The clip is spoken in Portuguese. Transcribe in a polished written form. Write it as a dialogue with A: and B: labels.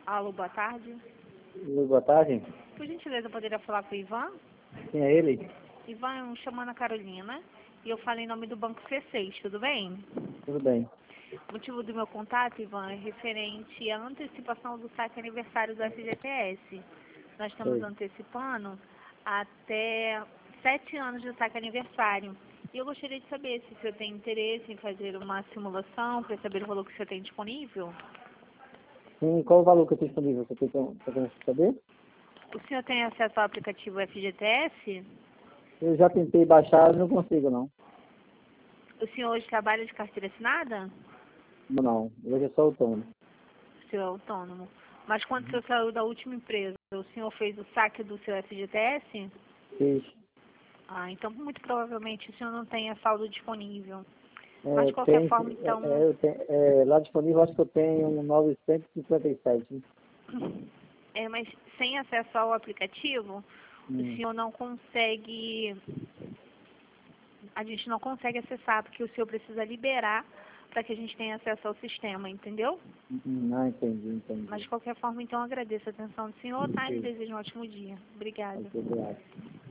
A: Alô, boa tarde.
B: Boa tarde.
A: Por gentileza, eu poderia falar com o Ivan?
B: Quem é ele?
A: Ivan, eu me chamando a Carolina e eu falo em nome do Banco C6, tudo bem?
B: Tudo bem.
A: O motivo do meu contato, Ivan, é referente à antecipação do saque aniversário do FGTS. Nós estamos
B: Oi.
A: antecipando até 7 anos de saque aniversário. E eu gostaria de saber se o senhor tem interesse em fazer uma simulação para saber o valor que o senhor tem disponível.
B: Sim, qual o valor que eu tenho disponível? Você quer saber?
A: O senhor tem acesso ao aplicativo FGTS?
B: Eu já tentei baixar, não consigo não.
A: O senhor hoje trabalha de carteira assinada?
B: Não, hoje é só autônomo.
A: O senhor é autônomo. Mas quando o senhor saiu da última empresa, o senhor fez o saque do seu FGTS?
B: Fiz.
A: Ah, então muito provavelmente o senhor não tem a saldo disponível. Mas de qualquer
B: Tem,
A: forma, então,
B: eu tenho, lá disponível acho que eu tenho um 957.
A: mas sem acesso ao aplicativo, o
B: Hum.
A: senhor não consegue, a gente não consegue acessar, porque o senhor precisa liberar para que a gente tenha acesso ao sistema, entendeu?
B: Ah, entendi.
A: Mas de qualquer forma, então, agradeço a atenção do senhor, tá? E
B: Sim.
A: desejo um ótimo dia. Obrigada.
B: Ok, obrigado.